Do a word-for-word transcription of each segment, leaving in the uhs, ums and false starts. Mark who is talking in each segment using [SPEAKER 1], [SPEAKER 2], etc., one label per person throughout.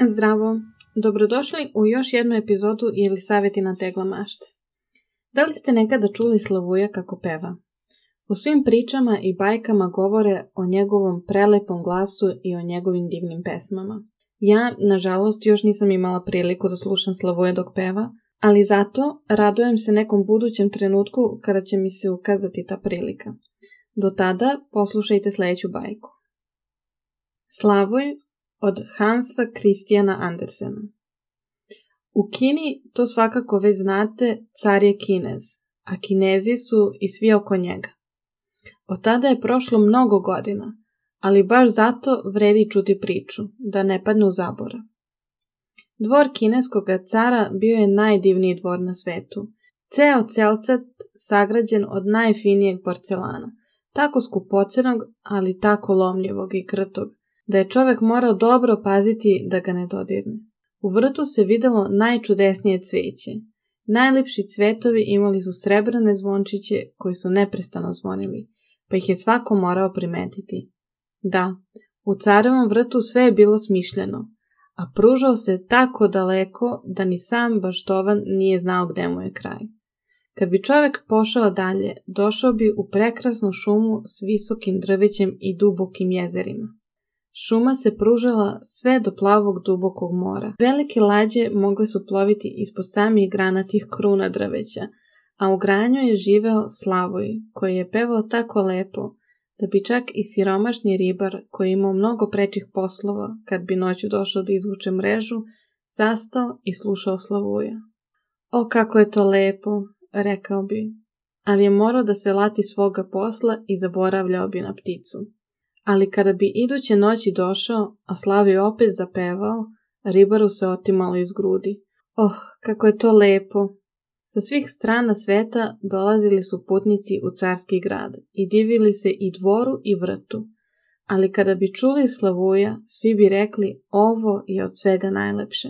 [SPEAKER 1] Zdravo, dobrodošli u još jednu epizodu ili savjeti na tegla mašte. Da li ste nekada čuli Slavuja kako peva? U svim pričama i bajkama govore o njegovom prelepom glasu i o njegovim divnim pesmama. Ja, nažalost, još nisam imala priliku da slušam Slavuja dok peva, ali zato radujem se nekom budućem trenutku kada će mi se ukazati ta prilika. Do tada poslušajte sljedeću bajku. Slavoj od Hansa Christiana Andersena. U Kini, to svakako već znate, car je Kinez, a Kinezi su i svi oko njega. Od tada je prošlo mnogo godina, ali baš zato vredi čuti priču, da ne padne u zaborav. Dvor kineskog cara bio je najdivniji dvor na svetu. Ceo celcat sagrađen od najfinijeg porcelana, tako skupocenog, ali tako lomljivog i krtog, da je čovjek morao dobro paziti da ga ne dodirne. U vrtu se videlo najčudesnije cveće. Najljepši cvetovi imali su srebrne zvončiće koji su neprestano zvonili, pa ih je svako morao primetiti. Da, u carevom vrtu sve je bilo smišljeno, a pružao se tako daleko da ni sam baštovan nije znao gde mu je kraj. Kad bi čovjek pošao dalje, došao bi u prekrasnu šumu s visokim drvećem i dubokim jezerima. Šuma se pružala sve do plavog dubokog mora. Velike lađe mogle su ploviti ispod samih granatih kruna drveća, a u granju je živeo Slavoj, koji je pevao tako lepo, da bi čak i siromašni ribar, koji je imao mnogo prečih poslova, kad bi noću došao da izvuče mrežu, zastao i slušao Slavuja. O, kako je to lepo, rekao bi, ali je morao da se lati svoga posla i zaboravljao bi na pticu. Ali kada bi iduće noći došao, a Slavoj opet zapevao, ribaru se otimalo iz grudi. Oh, kako je to lepo! Sa svih strana sveta dolazili su putnici u carski grad i divili se i dvoru i vrtu. Ali kada bi čuli Slavuja, svi bi rekli, ovo je od svega najlepše.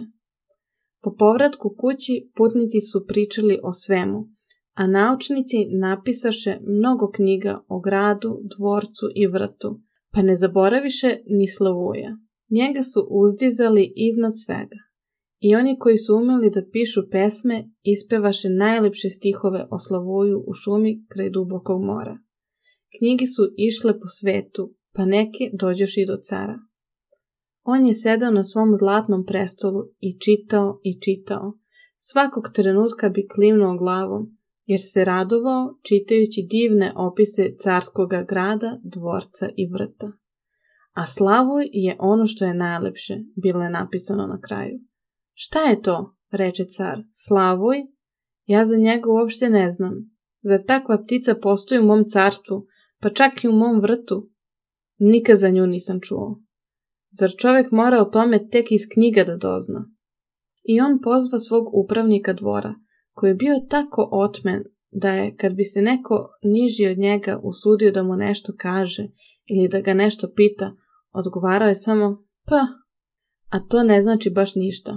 [SPEAKER 1] Po povratku kući putnici su pričali o svemu, a naučnici napisaše mnogo knjiga o gradu, dvorcu i vrtu, pa ne zaboraviše ni Slavuja. Njega su uzdizali iznad svega. I oni koji su umeli da pišu pesme, ispevaše najlepše stihove o Slavuju u šumi kraj dubokog mora. Knjige su išle po svetu, pa neke dođoš i do cara. On je sedao na svom zlatnom prestolu i čitao i čitao. Svakog trenutka bi klimnuo glavom, jer se radovao čitajući divne opise carskoga grada, dvorca i vrta. A Slavuj je ono što je najlepše, bilo je napisano na kraju. Šta je to, reče car, Slavuj? Ja za njega uopšte ne znam. Zar takva ptica postoji u mom carstvu, pa čak i u mom vrtu? Nikad za nju nisam čuo. Zar čovjek mora o tome tek iz knjiga da dozna? I on pozva svog upravnika dvora, koji je bio tako otmen da je, kad bi se neko niži od njega usudio da mu nešto kaže ili da ga nešto pita, odgovarao je samo pa, a to ne znači baš ništa.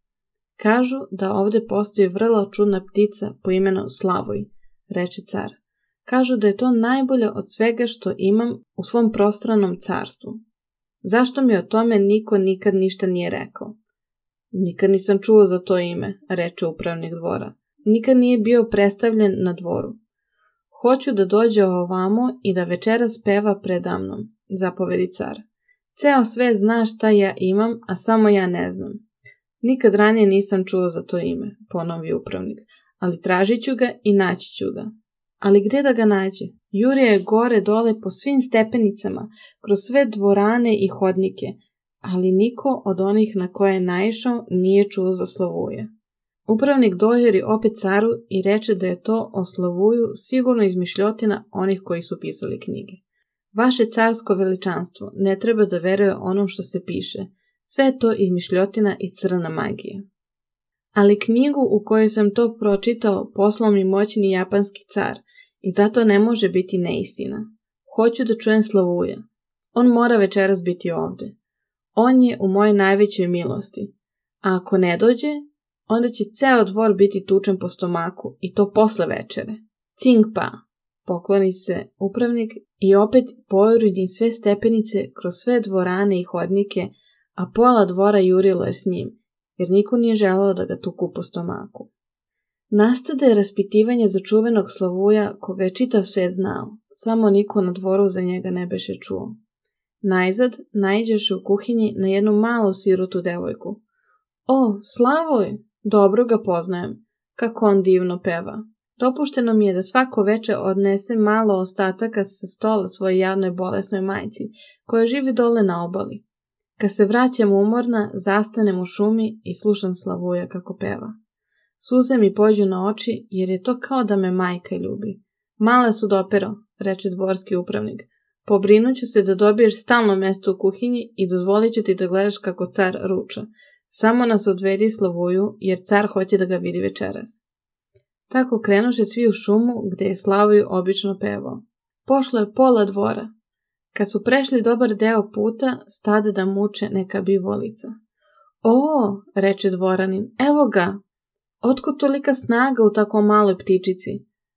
[SPEAKER 1] Kažu da ovdje postoji vrlo čudna ptica po imenu Slavoj, reče car. Kažu da je to najbolje od svega što imam u svom prostranom carstvu. Zašto mi o tome niko nikad ništa nije rekao? Nikad nisam čuo za to ime, reče upravnik dvora. Nikad nije bio predstavljen na dvoru. Hoću da dođe ovamo i da večeras peva predamnom, zapovedi car. Ceo sve zna šta ja imam, a samo ja ne znam. Nikad ranije nisam čuo za to ime, ponovi upravnik, ali tražit ću ga i naći ću ga. Ali gdje da ga nađe? Jurija je gore dole po svim stepenicama, kroz sve dvorane i hodnike, ali niko od onih na koje je naišao nije čuo za Slavuja. Upravnik dojeri opet caru i reče da je to o Slavuju sigurno izmišljotina onih koji su pisali knjige. Vaše carsko veličanstvo ne treba da veruje onom što se piše, sve je to izmišljotina i crna magija. Ali knjigu u kojoj sam to pročitao poslao mi moćni japanski car i zato ne može biti neistina. Hoću da čujem Slavuja. On mora večeras biti ovdje. On je u mojoj najvećoj milosti. A ako ne dođe, onda će ceo dvor biti tučen po stomaku i to posle večere. Cing pa! Pokloni se upravnik i opet pojuri sve stepenice kroz sve dvorane i hodnike, a pola dvora jurilo je s njim, jer niko nije želeo da ga tuku po stomaku. Nastade raspitivanje za čuvenog Slavuja koga je čitav svet znao, samo niko na dvoru za njega ne beše čuo. Najzad naiđeše u kuhinji na jednu malu sirotu devojku. O, Slavoj, dobro ga poznajem, kako on divno peva. Dopušteno mi je da svako veče odnese malo ostataka sa stola svojoj jadnoj bolesnoj majci, koja živi dole na obali. Kad se vraćam umorna, zastanem u šumi i slušam Slavuja kako peva. Suze mi pođu na oči, jer je to kao da me majka ljubi. Mala Sudopero, reče dvorski upravnik, pobrinuću se da dobiješ stalno mesto u kuhinji i dozvolit ću ti da gledaš kako car ruča. Samo nas odvedi Slavuju, jer car hoće da ga vidi večeras. Tako krenuše svi u šumu, gde je Slavoj obično pevao. Pošlo je pola dvora. Kad su prešli dobar deo puta, stade da muče neka bivolica. O, reče dvoranin, evo ga! Otkud tolika snaga u tako maloj ptičici?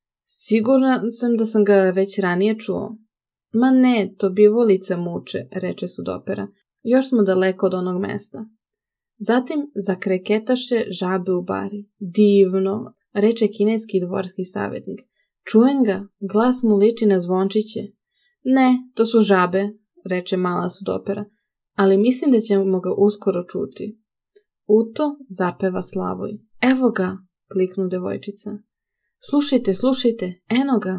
[SPEAKER 1] Sigurna sam da sam ga već ranije čuo. Ma ne, to bivolica muče, reče Sudopera. Još smo daleko od onog mesta. Zatim zakreketaše žabe u bari. Divno, reče kineski dvorski savjetnik. Čujem ga, glas mu liči na zvončiće. Ne, to su žabe, reče mala Sudopera, ali mislim da ćemo ga uskoro čuti. U to zapeva Slavoj. Evo ga, kliknu devojčica. Slušajte, slušajte, eno ga.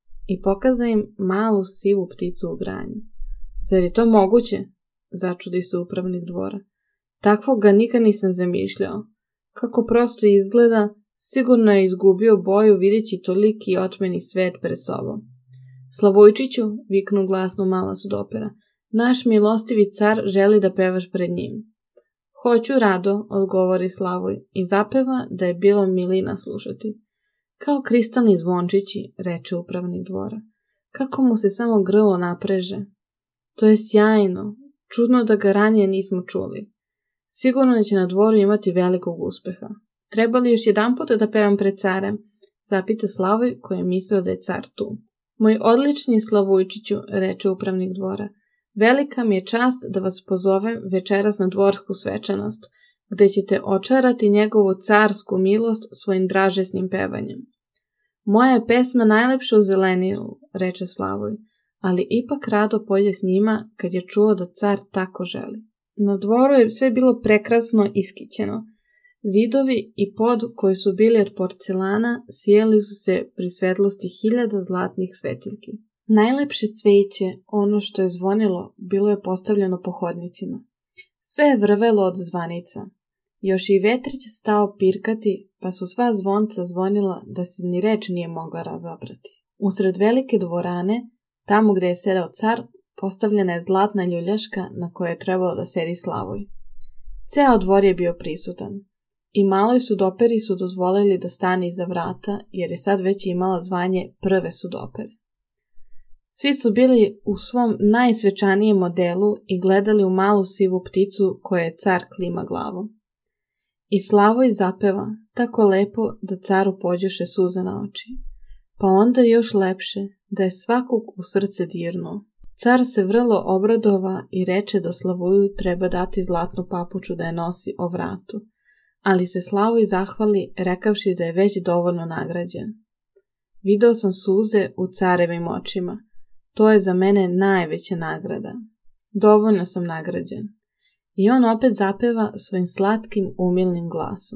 [SPEAKER 1] I pokaza im malu sivu pticu u granju. Zar je to moguće? Začudi se upravnik dvora. Takvog ga nikad nisam zamišljao. Kako prosto izgleda, sigurno je izgubio boju videći toliki otmeni svet pred sobom. Slavojčiću, viknu glasno mala Sudopera, naš milostivi car želi da pevaš pred njim. Hoću rado, odgovori Slavoj i zapeva da je bilo milina slušati. Kao kristalni zvončići, reče upravnik dvora. Kako mu se samo grlo napreže. To je sjajno, čudno da ga ranije nismo čuli. Sigurno da će na dvoru imati velikog uspeha. Treba li još jedan put da pevam pred carem? Zapita Slavoj koji je mislio da je car tu. Moj odlični Slavojčiću, reče upravnik dvora, velika mi je čast da vas pozovem večeras na dvorsku svečanost, gde ćete očarati njegovu carsku milost svojim dražesnim pevanjem. Moja je pesma najlepša u zelenilu, reče Slavoj, ali ipak rado pojde s njima kad je čuo da car tako želi. Na dvoru je sve bilo prekrasno iskićeno. Zidovi i pod koji su bili od porcelana sijeli su se pri svetlosti hiljada zlatnih svetiljki. Najlepše cveće, ono što je zvonilo, bilo je postavljeno po hodnicima. Sve je vrvelo od zvanica. Još i vetrić stao pirkati, pa su sva zvonca zvonila da se ni reč nije mogla razabrati. Usred velike dvorane, tamo gde je sedeo car, postavljena je zlatna ljuljaška na kojoj je trebalo da sedi Slavoj. Ceo dvor je bio prisutan. I maloj Sudoperi su dozvolili da stane iza vrata, jer je sad već imala zvanje prve Sudopere. Svi su bili u svom najsvečanijem modelu i gledali u malu sivu pticu koja je car klima glavom. I Slavoj zapeva, tako lepo da caru pođoše suze na oči. Pa onda još lepše, da je svakog u srce dirnuo. Car se vrlo obradova i reče da Slavoju treba dati zlatnu papuču da je nosi o vratu, ali se Slavoj zahvali rekavši da je već dovoljno nagrađen. Video sam suze u carevim očima. To je za mene najveća nagrada. Dovoljno sam nagrađen. I on opet zapeva svojim slatkim, umilnim glasom.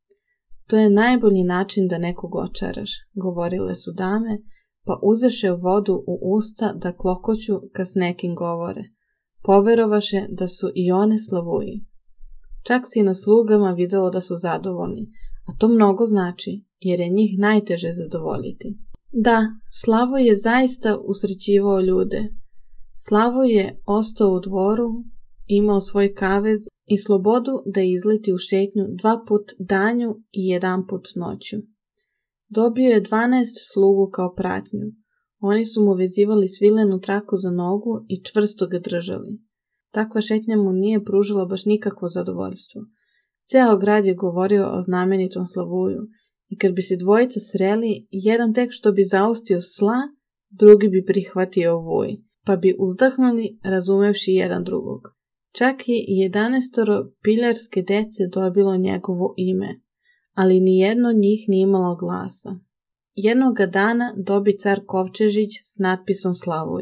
[SPEAKER 1] To je najbolji način da nekog očaraš, govorile su dame, pa uzeše vodu u usta da klokoću kad s nekim govore. Poverovaše da su i one Slavuji. Čak si na slugama videlo da su zadovoljni, a to mnogo znači, jer je njih najteže zadovoljiti. Da, Slavoj je zaista usrećivao ljude. Slavoj je ostao u dvoru, imao svoj kavez i slobodu da izleti u šetnju dva put danju i jedan put noću. Dobio je dvanaest slugu kao pratnju. Oni su mu vezivali svilenu traku za nogu i čvrsto ga držali. Takva šetnja mu nije pružila baš nikakvo zadovoljstvo. Ceo grad je govorio o znamenitom Slavuju i kad bi se dvojica sreli, jedan tek što bi zaustio sla, drugi bi prihvatio vuj, pa bi uzdahnuli razumevši jedan drugog. Čak i jedanaestoro piljarske dece dobilo njegovo ime, ali nijedno od njih nije imalo glasa. Jednoga dana dobi car kovčežić s natpisom Slavuj.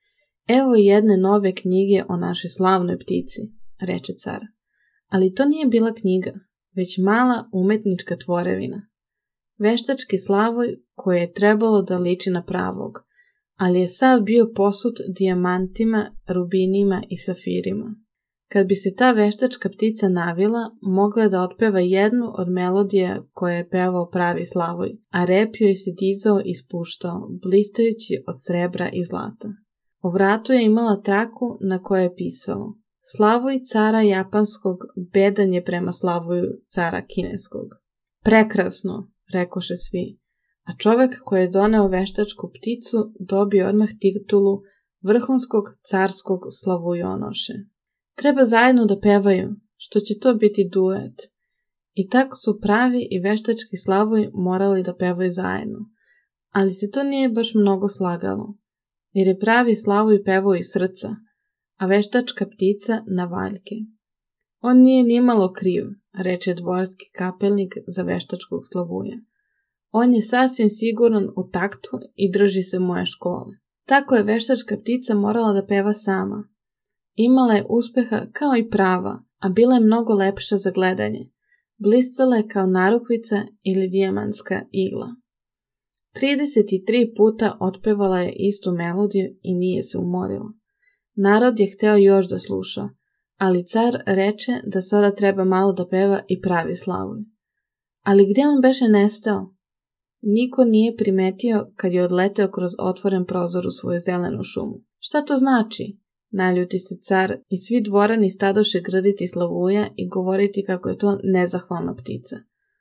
[SPEAKER 1] Evo jedne nove knjige o našoj slavnoj ptici, reče car. Ali to nije bila knjiga, već mala umetnička tvorevina. Veštački Slavoj koji je trebalo da liči na pravog, ali je sav bio posut dijamantima, rubinima i safirima. Kad bi se ta veštačka ptica navila, mogla je da otpeva jednu od melodija koje je pevao pravi Slavoj, a rep joj se dizao i spuštao, blistajući od srebra i zlata. U vratu je imala traku na kojoj je pisalo: Slavoj cara japanskog bedan je prema Slavoju cara kineskog. Prekrasno, rekoše svi, a čovek koji je doneo veštačku pticu dobio odmah titulu vrhunskog carskog slavujonoše. Treba zajedno da pevaju, što će to biti duet. I tako su pravi i veštački Slavoj morali da pevaju zajedno. Ali se to nije baš mnogo slagalo, jer je pravi Slavoj pevao iz srca, a veštačka ptica na valjke. On nije nimalo kriv, reče dvorski kapelnik za veštačkog Slavuja. On je sasvim siguran u taktu i drži se moje škole. Tako je veštačka ptica morala da peva sama. Imala je uspeha kao i prava, a bila je mnogo lepša za gledanje. Blistala je kao narukvica ili dijamantska igla. trideset tri puta otpevala je istu melodiju i nije se umorila. Narod je hteo još da sluša, ali car reče da sada treba malo da peva i pravi Slavoj. Ali gde on beše nestao? Niko nije primetio kad je odleteo kroz otvoren prozor u svoju zelenu šumu. Šta to znači? Naljuti se car i svi dvorani stadoše grditi Slavuja i govoriti kako je to nezahvalna ptica.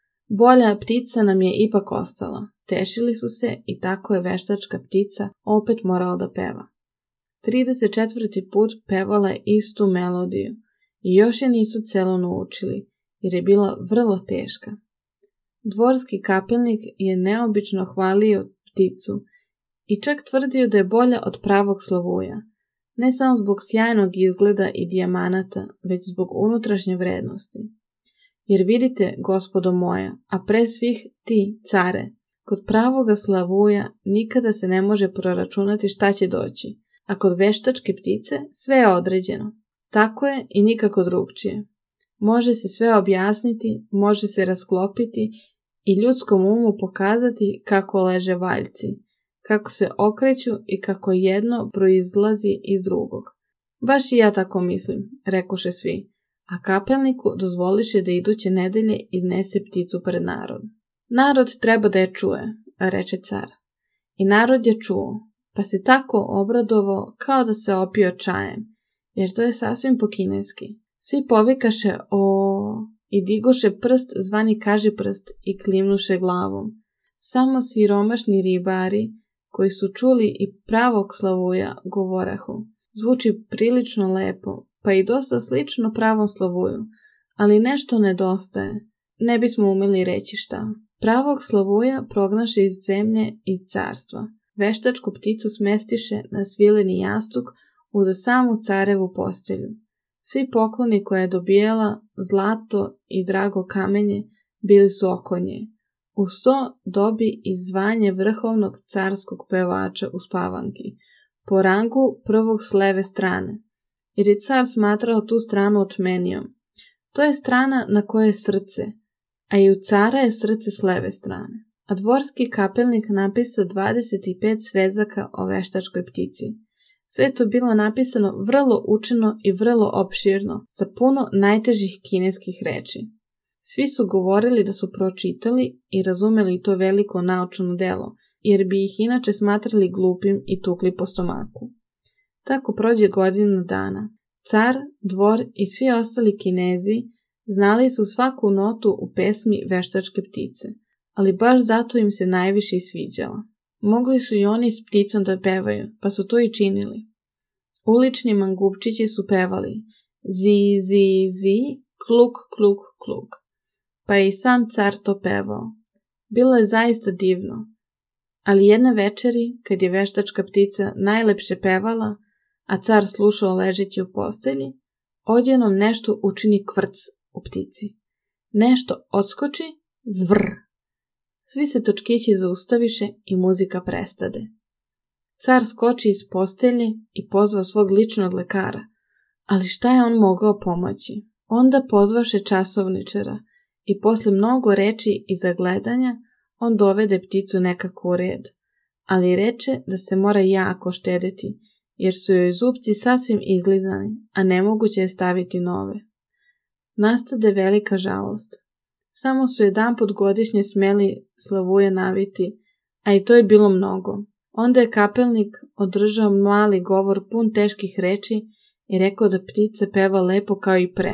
[SPEAKER 1] Bolja ptica nam je ipak ostala. Tešili su se i tako je veštačka ptica opet morala da peva. trideset četvrti put pevala je istu melodiju i još je nisu celo naučili, jer je bila vrlo teška. Dvorski kapelnik je neobično hvalio pticu i čak tvrdio da je bolja od pravog Slavuja, ne samo zbog sjajnog izgleda i dijamanata, već zbog unutrašnje vrednosti. Jer vidite, gospodo moja, a pre svih ti, care, kod pravoga Slavuja nikada se ne može proračunati šta će doći, a kod veštačke ptice sve je određeno. Tako je i nikako drugčije. Može se sve objasniti, može se rasklopiti i ljudskom umu pokazati kako leže valjci, kako se okreću i kako jedno proizlazi iz drugog. Baš i ja tako mislim, rekoše svi, a kapelniku dozvoliše da iduće nedelje iznese pticu pred narod. Narod treba da je čuje, reče car. I narod je čuo, pa se tako obradovao kao da se opio čajem, jer to je sasvim po kineski. Svi povikaše o i digoše prst zvani kaži prst i klimnuše glavom. Samo siromašni ribari, koji su čuli i pravog Slavuja, govorahu. Zvuči prilično lepo, pa i dosta slično pravom Slavuju, ali nešto nedostaje. Ne bismo umeli reći šta. Pravog Slavuja prognaše iz zemlje, iz carstva. Veštačku pticu smestiše na svileni jastuk uz samu carevu postelju. Svi pokloni koje je dobijala, zlato i drago kamenje, bili su oko nje. Uz to dobi i zvanje vrhovnog carskog pevača u spavanki, po rangu prvog s leve strane, jer je car smatrao tu stranu otmenijom. To je strana na kojoj je srce, a i u cara je srce s leve strane. A dvorski kapelnik napisao dvadeset pet svezaka o veštačkoj ptici. Sve je to bilo napisano vrlo učeno i vrlo opširno, sa puno najtežih kineskih reči. Svi su govorili da su pročitali i razumeli to veliko naučno delo, jer bi ih inače smatrali glupim i tukli po stomaku. Tako prođe godinu dana. Car, dvor i svi ostali Kinezi znali su svaku notu u pesmi veštačke ptice, ali baš zato im se najviše sviđala. Mogli su i oni s pticom da pevaju, pa su to i činili. Ulični mangupčići su pevali zi, zi, zi, kluk, kluk, kluk. Pa je i sam car to pevao. Bilo je zaista divno. Ali jedne večeri, kad je veštačka ptica najlepše pevala, a car slušao ležeći u postelji, odjednom nešto učini kvrc u ptici. Nešto odskoči, zvrr. Svi se točkići zaustaviše i muzika prestade. Car skoči iz postelje i pozva svog ličnog lekara, ali šta je on mogao pomoći? Onda pozvaše časovničara i posle mnogo reči i zagledanja on dovede pticu nekako u red, ali reče da se mora jako štedeti, jer su joj zupci sasvim izlizani, a nemoguće je staviti nove. Nastade velika žalost. Samo su jedanput godišnje smeli Slavuje naviti, a i to je bilo mnogo. Onda je kapelnik održao mali govor pun teških reči i rekao da ptica peva lepo kao i pre.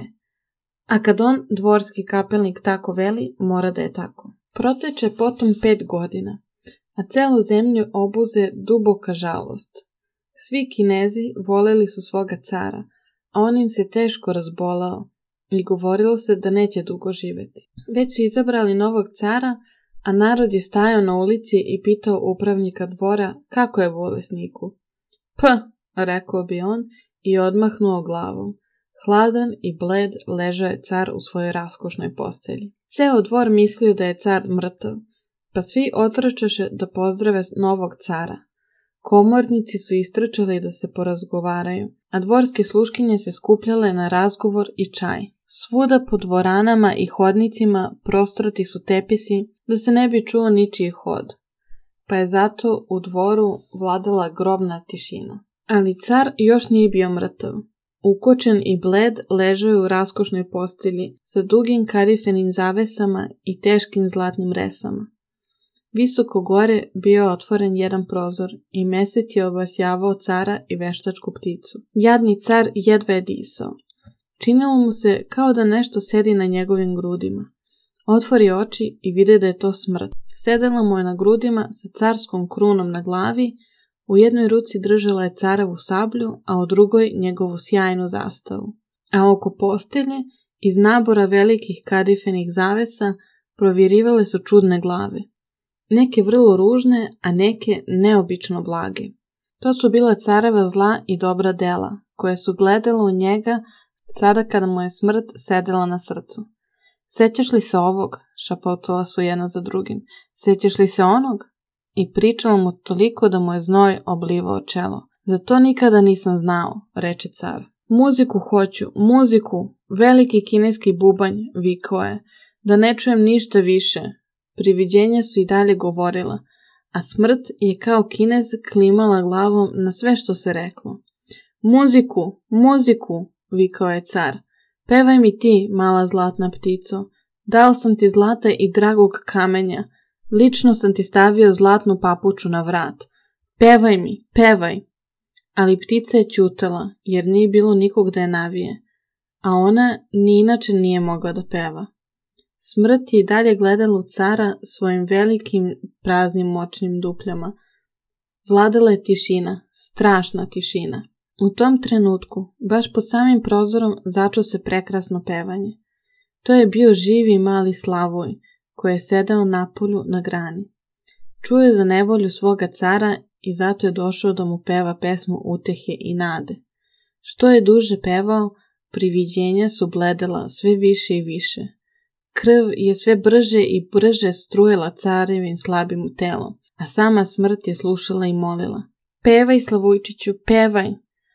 [SPEAKER 1] A kad on, dvorski kapelnik, tako veli, mora da je tako. Proteče potom pet godina, a celu zemlju obuze duboka žalost. Svi Kinezi voleli su svoga cara, a on im se teško razbolao i govorilo se da neće dugo živeti. Već su izabrali novog cara, a narod je stajao na ulici i pitao upravnika dvora kako je bolesniku. P, rekao bi on i odmahnuo glavom. Hladan i bled ležao je car u svojoj raskošnoj postelji. Ceo dvor mislio da je car mrtav, pa svi otrčaše da pozdrave novog cara. Komornici su istrčali da se porazgovaraju, a dvorske sluškinje se skupljale na razgovor i čaj. Svuda po dvoranama i hodnicima prostrati su tepisi da se ne bi čuo ničiji hod, pa je zato u dvoru vladala grobna tišina. Ali car još nije bio mrtav. Ukočen i bled ležao je u raskošnoj postelji sa dugim karifenim zavesama i teškim zlatnim resama. Visoko gore bio je otvoren jedan prozor i mesec je obasjavao cara i veštačku pticu. Jadni car jedva je disao. Činilo mu se kao da nešto sedi na njegovim grudima. Otvori oči i vide da je to smrt. Sedela mu je na grudima sa carskom krunom na glavi, u jednoj ruci držala je carevu sablju, a u drugoj njegovu sjajnu zastavu. A oko postelje, iz nabora velikih kadifenih zavesa, provirivale su čudne glave. Neke vrlo ružne, a neke neobično blage. To su bila careva zla i dobra dela, koje su gledala u njega sada kada mu je smrt sedela na srcu. Sećaš li se ovog? Šapotala su jedna za drugim. Sećaš li se onog? I pričala mu toliko da mu je znoj oblivao čelo. Za to nikada nisam znao, reče car. Muziku hoću, muziku, veliki kineski bubanj, vikao je, da ne čujem ništa više. Priviđenja su i dalje govorila, a smrt je kao Kinez klimala glavom na sve što se reklo. Muziku, muziku, vikao je car. Pevaj mi ti, mala zlatna ptico. Dao sam ti zlata i dragog kamenja. Lično sam ti stavio zlatnu papuču na vrat. Pevaj mi, pevaj. Ali ptica je ćutala, jer nije bilo nikog da je navije, a ona ni inače nije mogla da peva. Smrt je i dalje gledala u cara svojim velikim praznim moćnim dupljama. Vladala je tišina, strašna tišina. U tom trenutku, baš pod samim prozorom, začuo se prekrasno pevanje. To je bio živi mali Slavoj, koji je sedao napolju na grani. Čuo je za nevolju svoga cara i zato je došao da mu peva pesmu utehe i nade. Što je duže pevao, priviđenja su bledela sve više i više. Krv je sve brže i brže strujela carevim slabim telom, a sama smrt je slušala i molila. Pevaj, Slavujčiću, pevaj!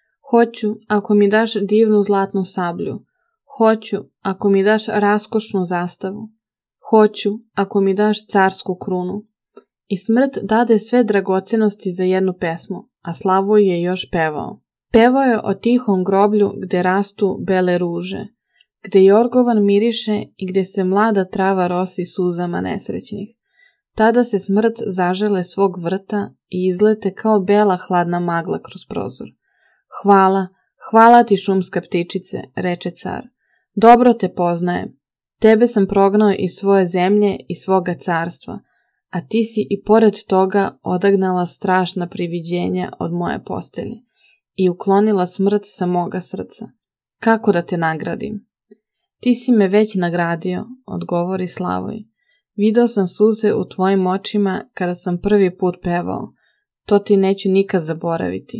[SPEAKER 1] Hoću, ako mi daš divnu zlatnu sablju. Hoću, ako mi daš raskošnu zastavu. Hoću, ako mi daš carsku krunu. I smrt dade sve dragocenosti za jednu pesmu, a Slavoj je još pevao. Pevao je o tihom groblju gde rastu bele ruže, gde jorgovan miriše i gde se mlada trava rosi suzama nesrećnih. Tada se smrt zažele svog vrta i izlete kao bela hladna magla kroz prozor. Hvala, hvala ti šumska ptičice, reče car. Dobro te poznajem. Tebe sam prognao iz svoje zemlje i svoga carstva, a ti si i pored toga odagnala strašna priviđenja od moje postelje i uklonila smrt sa moga srca. Kako da te nagradim? Ti si me već nagradio, odgovori Slavoj. Video sam suze u tvojim očima kada sam prvi put pevao. To ti neću nikad zaboraviti.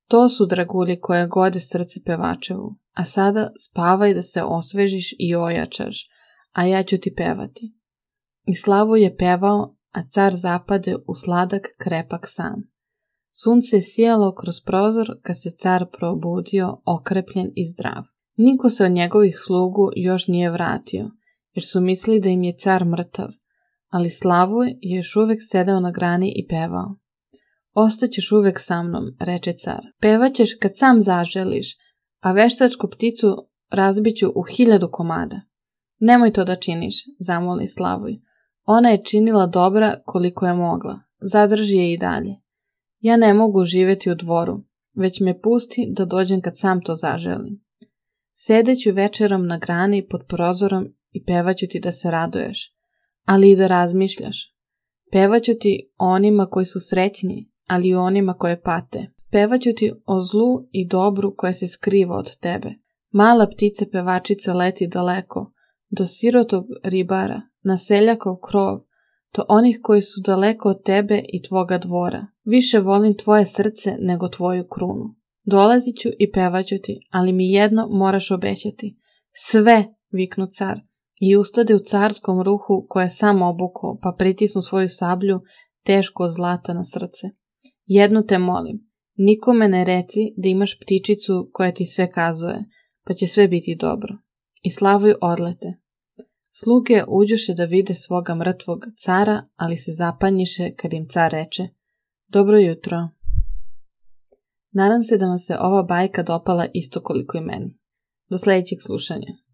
[SPEAKER 1] To su dragulji koje gode srce pevačevu, a sada spavaj da se osvežiš i ojačaš, a ja ću ti pevati. I Slavoj je pevao, a car zapade u sladak krepak san. Sunce je sijalo kroz prozor kad se car probudio, okrepljen i zdrav. Niko se od njegovih slugu još nije vratio, jer su mislili da im je car mrtav, ali Slavoj je još uvek sedao na grani i pevao. Ostaćeš uvek sa mnom, reče car. Pevaćeš kad sam zaželiš, a veštačku pticu razbiću u hiljadu komada. Nemoj to da činiš, zamoli Slavoj. Ona je činila dobra koliko je mogla. Zadrži je i dalje. Ja ne mogu živjeti u dvoru, već me pusti da dođem kad sam to zaželim. Sedeću večerom na grani pod prozorom i pevaću ti da se raduješ, ali i da razmišljaš. Pevaću ti o onima koji su srećni, ali i o onima koje pate. Pevaću ti o zlu i dobru koje se skriva od tebe. Mala ptica pevačica leti daleko, do sirotog ribara, na seljakov krov, do onih koji su daleko od tebe i tvoga dvora. Više volim tvoje srce nego tvoju krunu. Dolazit ću i pevaću ti, ali mi jedno moraš obećati. Sve, viknu car, i ustade u carskom ruhu koje je sam obukao, pa pritisnu svoju sablju teško od zlata na srce. Jedno te molim, nikome ne reci da imaš ptičicu koja ti sve kazuje, pa će sve biti dobro. I Slavoj odlete. Sluge uđoše da vide svoga mrtvog cara, ali se zapanjiše kad im car reče: Dobro jutro. Nadam se da vam se ova bajka dopala isto koliko i meni. Do sljedećeg slušanja.